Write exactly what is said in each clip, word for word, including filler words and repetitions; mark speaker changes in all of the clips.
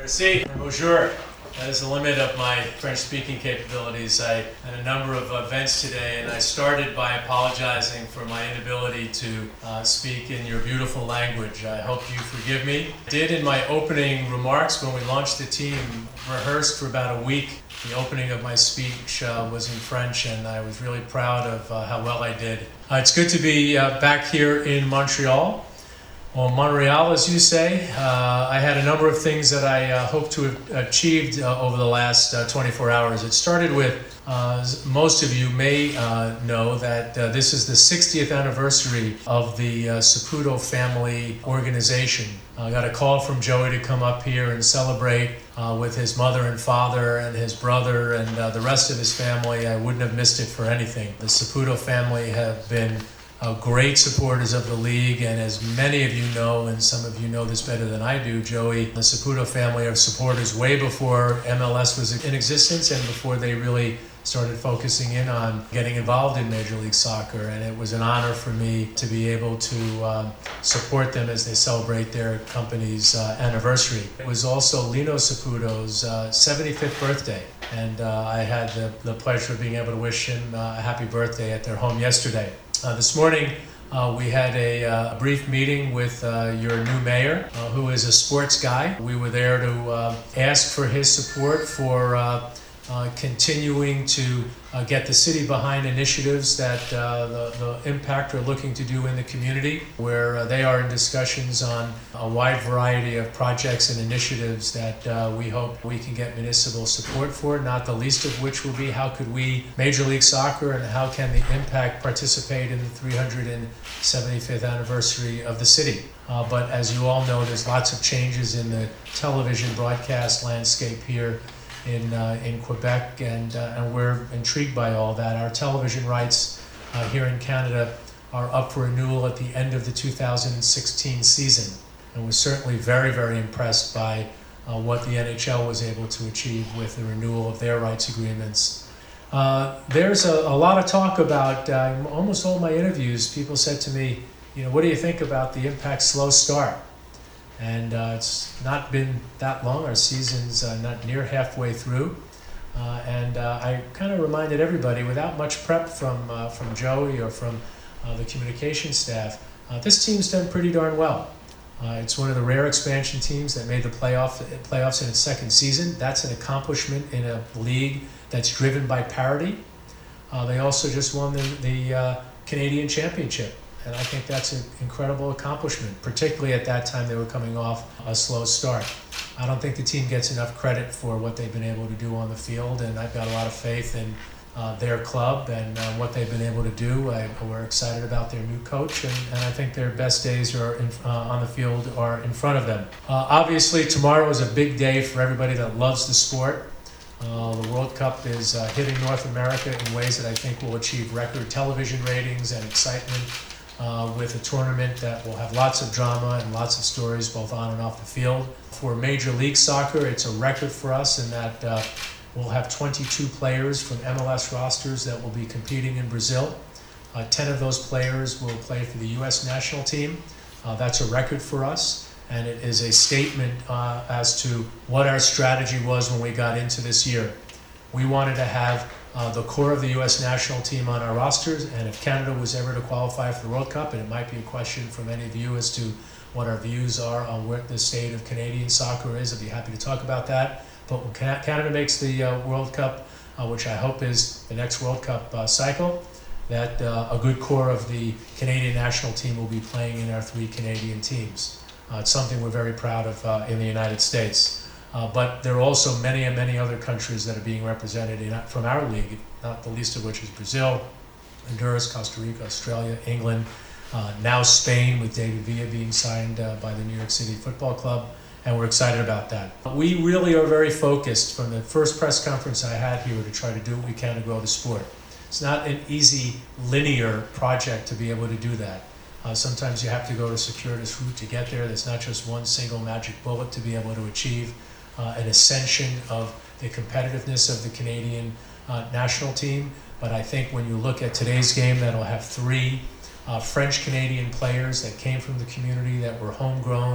Speaker 1: Merci, bonjour. That is the limit of my French-speaking capabilities. I had a number of events today, and I started by apologizing for my inability to uh, speak in your beautiful language. I hope you forgive me. I did in my opening remarks when we launched the team, rehearsed for about a week. The opening of my speech uh, was in French, and I was really proud of uh, how well I did. Uh, it's good to be uh, back here in Montreal. Well, Montreal, as you say, uh, I had a number of things that I uh, hope to have achieved uh, over the last uh, twenty-four hours. It started with, uh, most of you may uh, know that uh, this is the sixtieth anniversary of the uh, Saputo family organization. I got a call from Joey to come up here and celebrate uh, with his mother and father and his brother and uh, the rest of his family. I wouldn't have missed it for anything. The Saputo family have been Uh, great supporters of the league, and as many of you know, and some of you know this better than I do, Joey, the Saputo family are supporters way before M L S was in existence and before they really started focusing in on getting involved in Major League Soccer, and it was an honor for me to be able to um, support them as they celebrate their company's uh, anniversary. It was also Lino Saputo's uh, seventy-fifth birthday, and uh, I had the, the pleasure of being able to wish him uh, a happy birthday at their home yesterday. Uh, this morning, uh, we had a, uh, a brief meeting with uh, your new mayor, uh, who is a sports guy. We were there to uh, ask for his support for uh, uh, continuing to uh, get the city behind initiatives that uh, the, the Impact are looking to do in the community, where uh, they are in discussions on a wide variety of projects and initiatives that uh, we hope we can get municipal support for, not the least of which will be how could we, Major League Soccer, and how can the Impact participate in the three hundred seventy-fifth anniversary of the city. Uh, but as you all know, there's lots of changes in the television broadcast landscape here in uh, in Quebec, and uh, and we're intrigued by all that. Our television rights uh, here in Canada are up for renewal at the end of the two thousand sixteen season, and we're certainly very, very impressed by uh, what the N H L was able to achieve with the renewal of their rights agreements. Uh, there's a, a lot of talk about, uh, almost all my interviews, people said to me, you know, what do you think about the Impact's slow start? And uh, it's not been that long. Our season's uh, not near halfway through. Uh, and uh, I kind of reminded everybody, without much prep from uh, from Joey or from uh, the communication staff, uh, this team's done pretty darn well. Uh, it's one of the rare expansion teams that made the playoff, playoffs in its second season. That's an accomplishment in a league that's driven by parity. Uh, they also just won the, the uh, Canadian Championship. And I think that's an incredible accomplishment, particularly at that time they were coming off a slow start. I don't think the team gets enough credit for what they've been able to do on the field, and I've got a lot of faith in uh, their club and uh, what they've been able to do. I, we're excited about their new coach, and, and I think their best days are in, uh, on the field are in front of them. Uh, obviously, tomorrow is a big day for everybody that loves the sport. Uh, the World Cup is uh, hitting North America in ways that I think will achieve record television ratings and excitement. Uh, with a tournament that will have lots of drama and lots of stories both on and off the field. For Major League Soccer, it's a record for us in that uh, we'll have twenty-two players from M L S rosters that will be competing in Brazil. Uh, ten of those players will play for the U S national team. Uh, that's a record for us, and it is a statement uh, as to what our strategy was when we got into this year. We wanted to have Uh, the core of the U S national team on our rosters, and if Canada was ever to qualify for the World Cup, and it might be a question for many of you as to what our views are on where the state of Canadian soccer is, I'd be happy to talk about that. But when Canada makes the uh, World Cup, uh, which I hope is the next World Cup uh, cycle, that uh, a good core of the Canadian national team will be playing in our three Canadian teams. Uh, it's something we're very proud of uh, in the United States. Uh, but there are also many and many other countries that are being represented in, from our league, not the least of which is Brazil, Honduras, Costa Rica, Australia, England, uh, now Spain with David Villa being signed uh, by the New York City Football Club, and we're excited about that. We really are very focused from the first press conference I had here to try to do what we can to grow the sport. It's not an easy, linear project to be able to do that. Uh, sometimes you have to go to circuitous route to get there. There's not just one single magic bullet to be able to achieve Uh, an ascension of the competitiveness of the Canadian uh, national team. But I think when you look at today's game, that'll have three uh, French-Canadian players that came from the community, that were homegrown,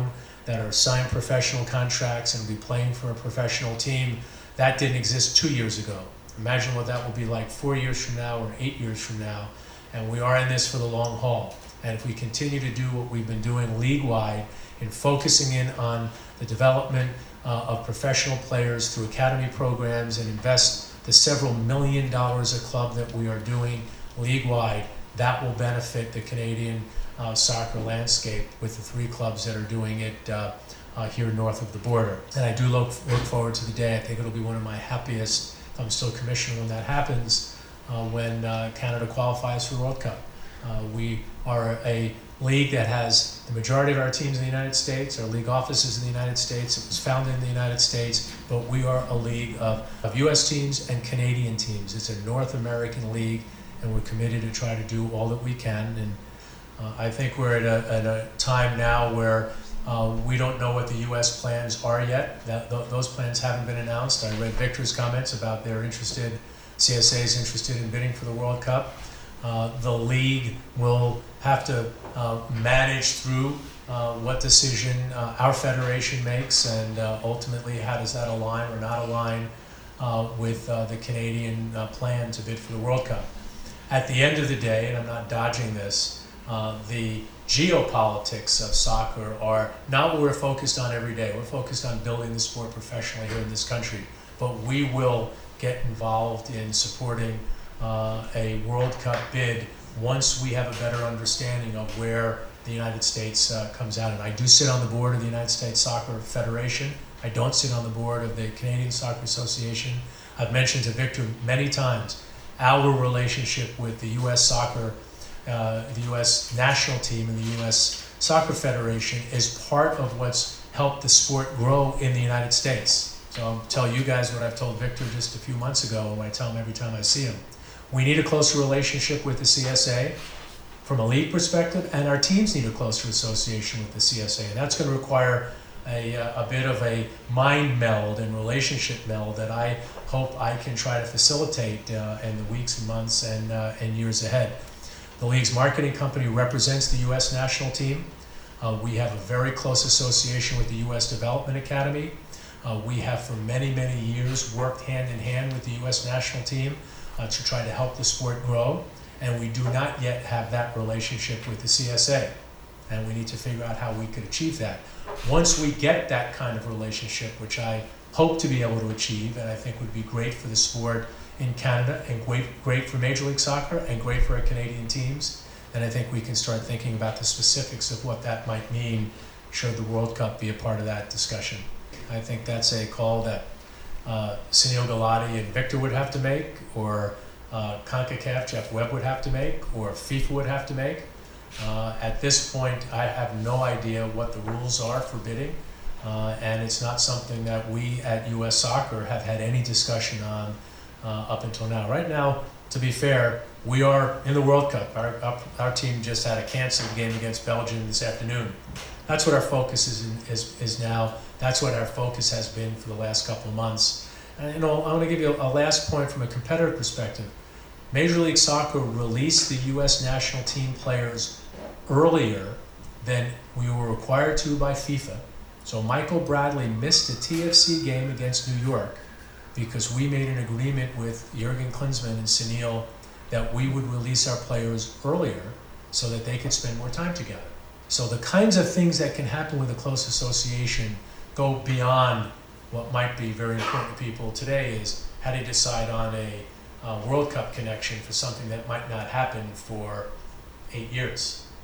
Speaker 1: that are signed professional contracts and will be playing for a professional team. That didn't exist two years ago. Imagine what that will be like four years from now or eight years from now. And we are in this for the long haul. And if we continue to do what we've been doing league-wide in focusing in on the development uh, of professional players through academy programs and invest the several million dollars a club that we are doing league-wide, that will benefit the Canadian uh, soccer landscape with the three clubs that are doing it uh, uh, here north of the border. And I do look, look forward to the day. I think it'll be one of my happiest, if I'm still commissioner when that happens, uh, when uh, Canada qualifies for the World Cup. Uh, we are a league that has the majority of our teams in the United States, our league offices in the United States. It was founded in the United States, but we are a league of, of U S teams and Canadian teams. It's a North American league, and we're committed to try to do all that we can. And uh, I think we're at a, at a time now where uh, we don't know what the U S plans are yet. That, th those plans haven't been announced. I read Victor's comments about they're interested, C S A is interested in bidding for the World Cup. Uh, the league will have to uh, manage through uh, what decision uh, our federation makes, and uh, ultimately how does that align or not align uh, with uh, the Canadian uh, plan to bid for the World Cup. At the end of the day, and I'm not dodging this, uh, the geopolitics of soccer are not what we're focused on every day. We're focused on building the sport professionally here in this country, but we will get involved in supporting Uh, a World Cup bid once we have a better understanding of where the United States uh, comes out. And I do sit on the board of the United States Soccer Federation. I don't sit on the board of the Canadian Soccer Association. I've mentioned to Victor many times our relationship with the U S Soccer, uh, the U S national team and the U S Soccer Federation is part of what's helped the sport grow in the United States. So I'll tell you guys what I've told Victor just a few months ago, and I tell him every time I see him. We need a closer relationship with the C S A from a league perspective, and our teams need a closer association with the C S A. And that's going to require a, a bit of a mind meld and relationship meld that I hope I can try to facilitate uh, in the weeks and months and, uh, and years ahead. The league's marketing company represents the U S national team. Uh, we have a very close association with the U S Development Academy. Uh, we have for many, many years worked hand in hand with the U S national team Uh, to try to help the sport grow, and we do not yet have that relationship with the C S A, and we need to figure out how we could achieve that. Once we get that kind of relationship, which I hope to be able to achieve, and I think would be great for the sport in Canada, and great, great for Major League Soccer, and great for our Canadian teams, then I think we can start thinking about the specifics of what that might mean should the World Cup be a part of that discussion. I think that's a call that Uh, Sunil Gulati and Victor would have to make, or uh, CONCACAF, Jeff Webb would have to make, or FIFA would have to make. Uh, at this point, I have no idea what the rules are for bidding, uh, and it's not something that we at U S Soccer have had any discussion on uh, up until now. Right now, to be fair, we are in the World Cup. Our, our, our team just had a canceled game against Belgium this afternoon. That's what our focus is, in, is, is now. That's what our focus has been for the last couple of months. And you know, I want to give you a, a last point from a competitive perspective. Major League Soccer released the U S national team players earlier than we were required to by FIFA. So Michael Bradley missed a T F C game against New York because we made an agreement with Jurgen Klinsmann and Sunil that we would release our players earlier so that they could spend more time together. So the kinds of things that can happen with a close association go beyond what might be very important to people today is how do you decide on a uh, World Cup connection for something that might not happen for eight years.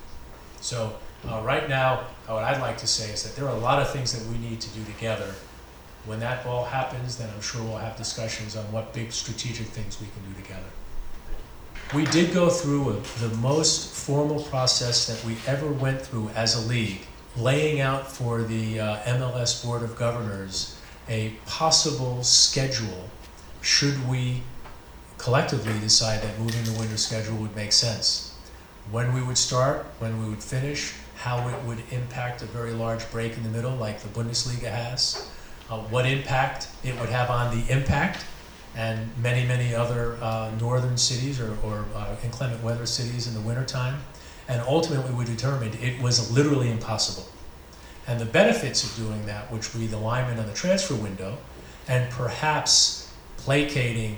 Speaker 1: So uh, right now, what I'd like to say is that there are a lot of things that we need to do together. When that all happens, then I'm sure we'll have discussions on what big strategic things we can do together. We did go through a, the most formal process that we ever went through as a league, laying out for the uh, M L S Board of Governors a possible schedule should we collectively decide that moving the winter schedule would make sense. When we would start, when we would finish, how it would impact a very large break in the middle like the Bundesliga has, uh, what impact it would have on the Impact and many, many other uh, northern cities or, or uh, inclement weather cities in the wintertime. And ultimately we determined it was literally impossible. and the benefits of doing that, which would be the alignment on the transfer window, and perhaps placating,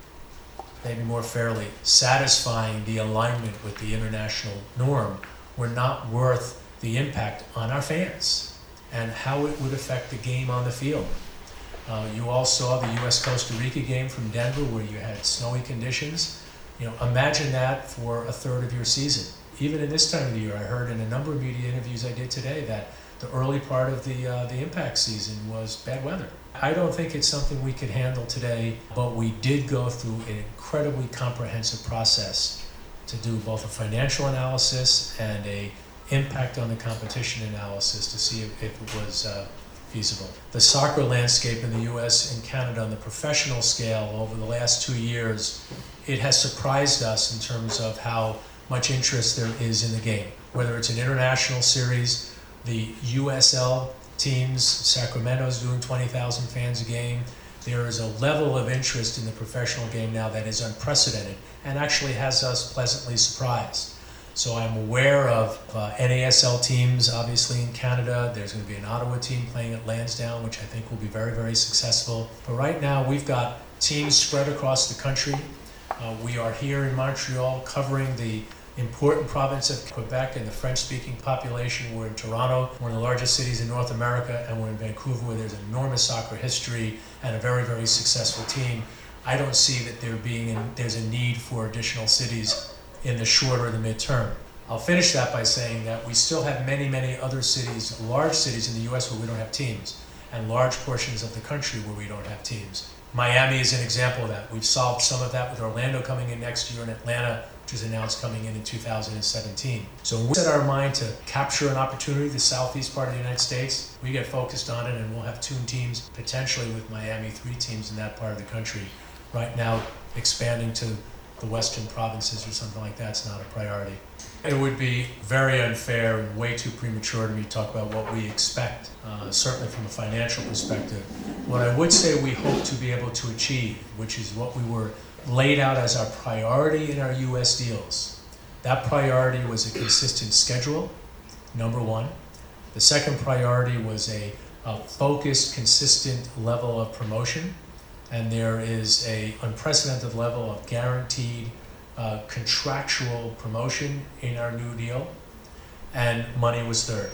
Speaker 1: maybe more fairly, satisfying the alignment with the international norm, were not worth the impact on our fans and how it would affect the game on the field. Uh, you all saw the U S Costa Rica game from Denver where you had snowy conditions. You know, imagine that for a third of your season. Even in this time of the year, I heard in a number of media interviews I did today that the early part of the uh, the impact season was bad weather. I don't think it's something we could handle today, but we did go through an incredibly comprehensive process to do both a financial analysis and a impact on the competition analysis to see if, if it was uh, feasible. The soccer landscape in the U S and Canada on the professional scale over the last two years, it has surprised us in terms of how much interest there is in the game. Whether it's an international series, the U S L teams, Sacramento's doing twenty thousand fans a game. There is a level of interest in the professional game now that is unprecedented and actually has us pleasantly surprised. So I'm aware of uh, N A S L teams, obviously in Canada. There's going to be an Ottawa team playing at Lansdowne, which I think will be very, very successful. But right now we've got teams spread across the country. Uh, we are here in Montreal covering the important province of Quebec and the French-speaking population. We're in Toronto, one of the largest cities in North America, and we're in Vancouver where there's enormous soccer history and a very, very successful team. I don't see that there being in, there's a need for additional cities in the short or the midterm. I'll finish that by saying that we still have many, many other cities, large cities in the U S where we don't have teams, and large portions of the country where we don't have teams. Miami is an example of that. We've solved some of that with Orlando coming in next year and Atlanta, which is announced coming in in two thousand seventeen. So when we set our mind to capture an opportunity, the southeast part of the United States, we get focused on it, and we'll have two teams, potentially with Miami, three teams in that part of the country. Right now, expanding to the western provinces or something like that's not a priority. It would be very unfair and way too premature to me to talk about what we expect, uh, certainly from a financial perspective. What I would say we hope to be able to achieve, which is what we were laid out as our priority in our U S deals. That priority was a consistent schedule, number one. The second priority was a, a focused, consistent level of promotion. And there is a unprecedented level of guaranteed uh, contractual promotion in our new deal. And money was third.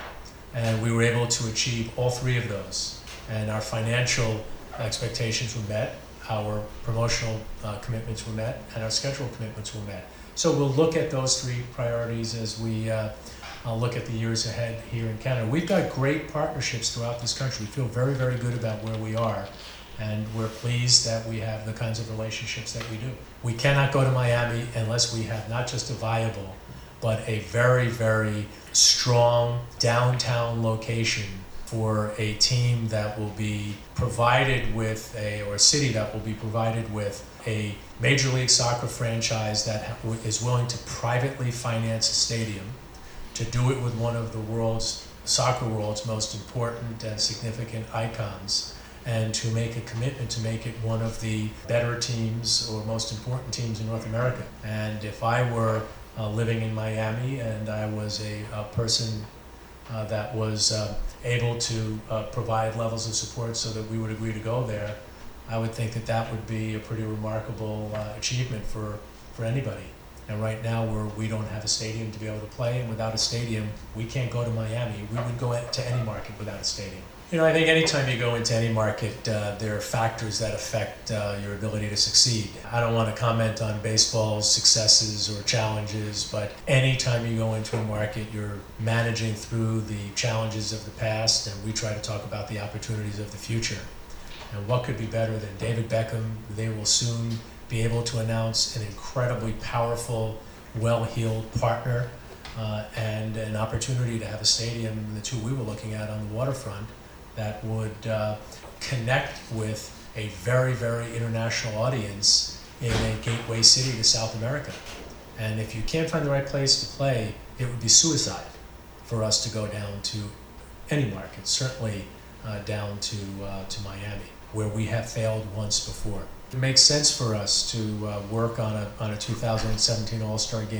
Speaker 1: And we were able to achieve all three of those. And our financial expectations were met, our promotional uh, commitments were met, and our schedule commitments were met. So we'll look at those three priorities as we uh, uh, look at the years ahead here in Canada. We've got great partnerships throughout this country. We feel very, very good about where we are. And we're pleased that we have the kinds of relationships that we do. We cannot go to Miami unless we have not just a viable, but a very, very strong downtown location for a team that will be provided with a, or a city that will be provided with a Major League Soccer franchise that is willing to privately finance a stadium, to do it with one of the world's, soccer world's most important and significant icons, and to make a commitment to make it one of the better teams or most important teams in North America. And if I were uh, living in Miami and I was a, a person uh, that was uh, able to uh, provide levels of support so that we would agree to go there, I would think that that would be a pretty remarkable uh, achievement for, for anybody. And right now we're, we don't have a stadium to be able to play, and without a stadium, we can't go to Miami. We would go to any market without a stadium. You know, I think anytime you go into any market, uh, there are factors that affect uh, your ability to succeed. I don't want to comment on baseball's successes or challenges, but anytime you go into a market, you're managing through the challenges of the past, and we try to talk about the opportunities of the future. And what could be better than David Beckham? They will soon be able to announce an incredibly powerful, well-heeled partner uh, and an opportunity to have a stadium, the two we were looking at on the waterfront, that would uh, connect with a very, very international audience in a gateway city to South America. And if you can't find the right place to play, it would be suicide for us to go down to any market, certainly uh, down to, uh, to Miami, where we have failed once before. It makes sense for us to uh, work on a, on a two thousand seventeen All-Star game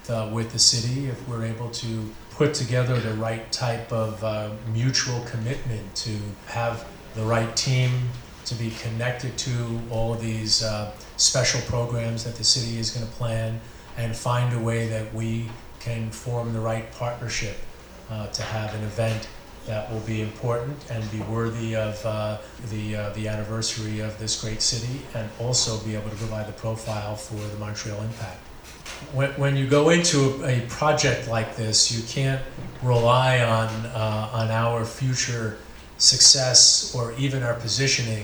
Speaker 1: uh, with the city, if we're able to put together the right type of uh, mutual commitment to have the right team, to be connected to all of these uh, special programs that the city is going to plan, and find a way that we can form the right partnership uh, to have an event that will be important and be worthy of uh, the uh, the anniversary of this great city, and also be able to provide the profile for the Montreal Impact. When, when you go into a, a project like this, you can't rely on uh, on our future success or even our positioning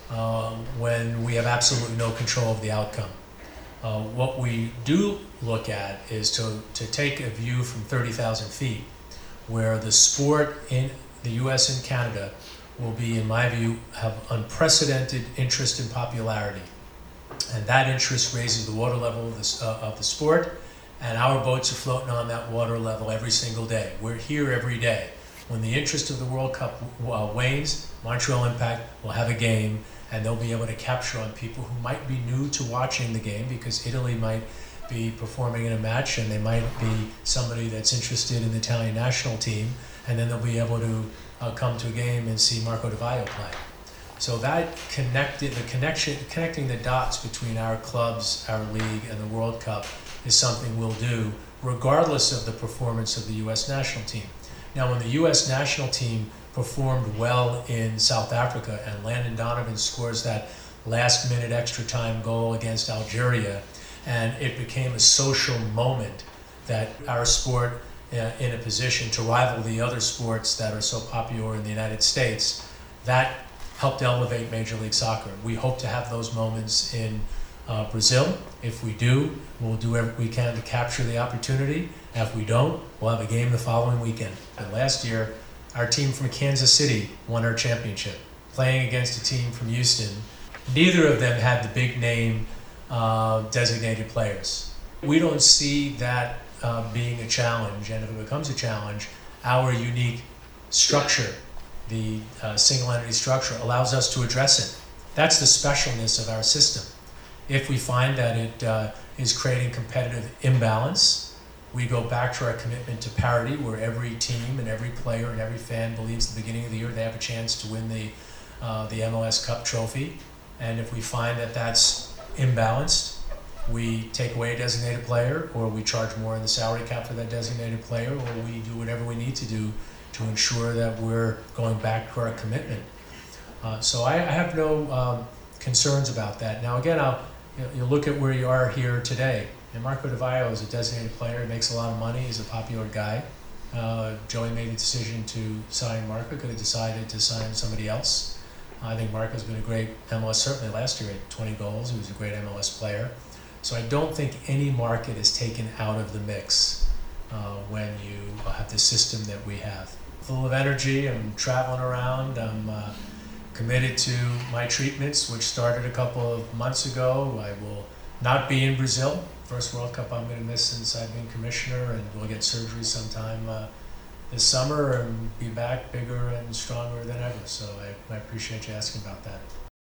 Speaker 1: um, when we have absolutely no control of the outcome. Uh, what we do look at is to, to take a view from thirty thousand feet, where the sport in the U S and Canada will be, in my view, have unprecedented interest and popularity. And that interest raises the water level of the, uh, of the sport, and our boats are floating on that water level every single day. We're here every day. When the interest of the World Cup uh, wanes, Montreal Impact will have a game, and they'll be able to capture on people who might be new to watching the game, because Italy might be performing in a match and they might be somebody that's interested in the Italian national team, and then they'll be able to uh, come to a game and see Marco Di Vaio play. So that connected, the connection, connecting the dots between our clubs, our league, and the World Cup is something we'll do regardless of the performance of the U S national team. Now, when the U S national team performed well in South Africa and Landon Donovan scores that last minute extra time goal against Algeria, and it became a social moment that our sport uh, in a position to rival the other sports that are so popular in the United States, that helped elevate Major League Soccer. We hope to have those moments in uh, Brazil. If we do, we'll do everything we can to capture the opportunity. And if we don't, we'll have a game the following weekend. And last year, our team from Kansas City won our championship, playing against a team from Houston. Neither of them had the big name uh, designated players. We don't see that uh, being a challenge, and if it becomes a challenge, our unique structure, the uh, single entity structure, allows us to address it. That's the specialness of our system. If we find that it uh, is creating competitive imbalance, we go back to our commitment to parity, where every team and every player and every fan believes at the beginning of the year they have a chance to win the, uh, the M L S Cup trophy. And if we find that that's imbalanced, we take away a designated player, or we charge more in the salary cap for that designated player, or we do whatever we need to do to ensure that we're going back to our commitment. Uh, so I, I have no um, concerns about that. Now again, I'll, you, know, you look at where you are here today, and Marco Di Vaio is a designated player. He makes a lot of money. He's a popular guy. Uh, Joey made the decision to sign Marco. Could have decided to sign somebody else. I think Marco's been a great M L S, certainly last year at twenty goals. He was a great M L S player. So I don't think any market is taken out of the mix uh, when you have the system that we have. Full of energy, I'm traveling around. I'm uh, committed to my treatments, which started a couple of months ago. I will not be in Brazil. First World Cup I'm going to miss since I've been commissioner, and we'll get surgery sometime uh, this summer and be back bigger and stronger than ever. So I, I appreciate you asking about that.